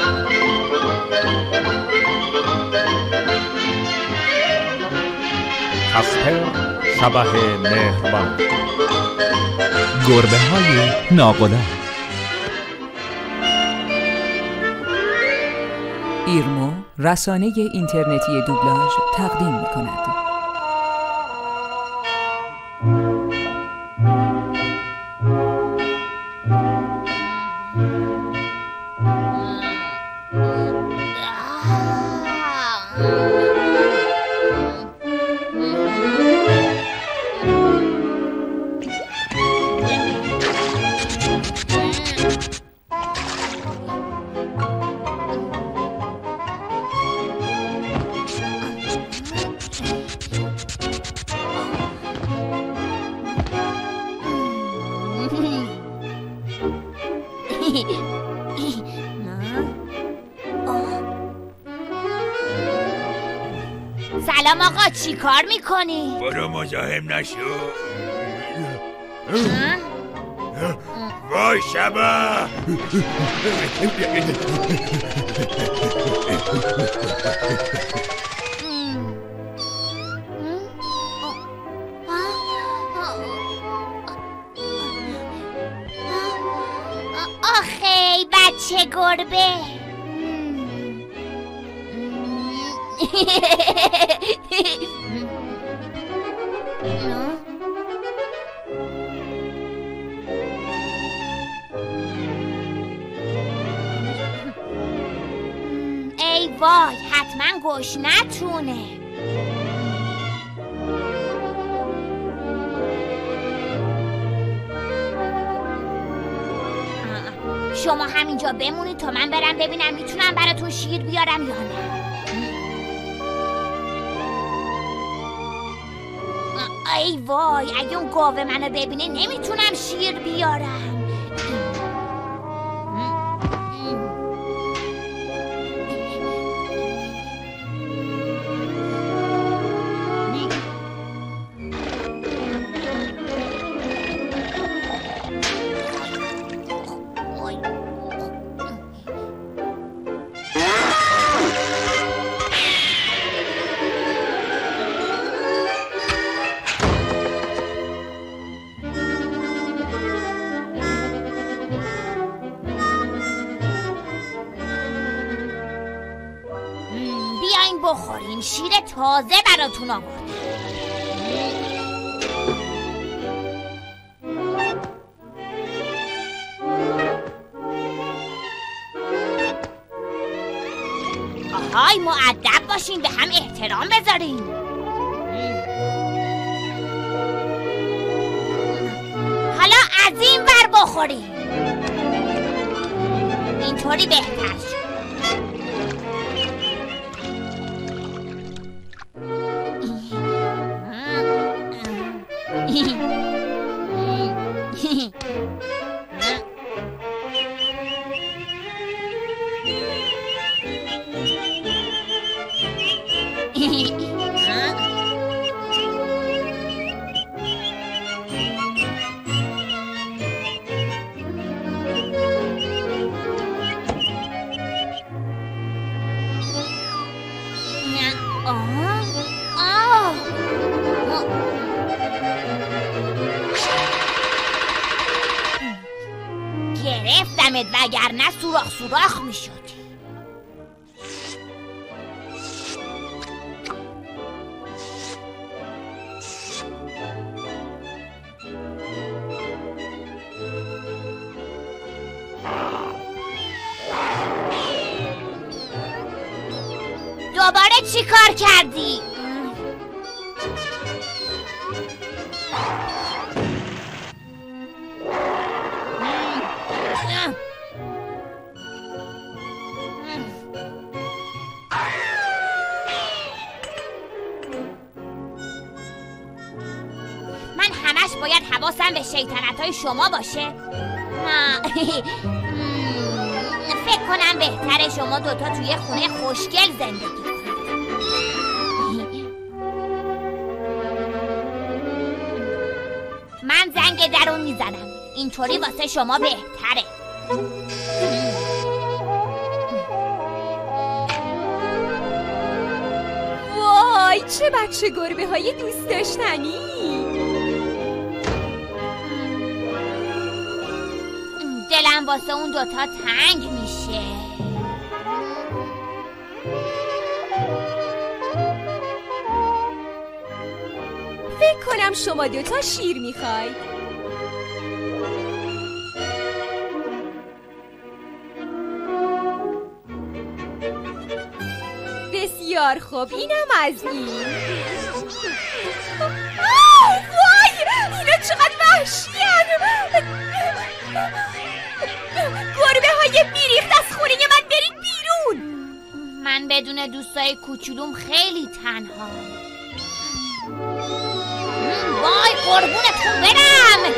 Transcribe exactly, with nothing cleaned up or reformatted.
کاسپر شبح مهربان. گربه های ناقلا. ایرمو رسانه اینترنتی دوبلاژ تقدیم می‌کند. سلام آقا، چی کار میکنی؟ برو مزاحم نشو. وای شبا. آخی بچه گربه. ای وای، حتما گشنتونه. شما همینجا بمونید تا من برم ببینم میتونم براتون شیر بیارم یا نه. ای وای، اگه اون گاوه منو ببینه نمیتونم شیر بیارم. بیاین بخورین، شیر تازه براتون آوردم. آهای، مؤدب باشین، به هم احترام بذارین. حالا از این ور بخورین، اینطوری بهتر شد. گرفتمت، وگرنه سوراخ سوراخ میشد. دوباره چی کار کردی؟ من همش باید حواسم به شیطنت‌های شما باشه؟ فکر کنم بهتره شما دوتا توی خونه خوشگل زندگی کنید. من زنگ درون میزنم، اینطوری واسه شما بهتره. چه بچه گربه های دوست داشتنی. دلم واسه اون دوتا تنگ میشه. فکر کنم شما دوتا شیر میخواید. بسیار خوب، اینم از این. وای، اینا چقدر وحشی‌ان. گربه های بیریخت از خونه من، برید بیرون. من بدون دوستای کوچولوم خیلی تنها. وای قربونتون برم.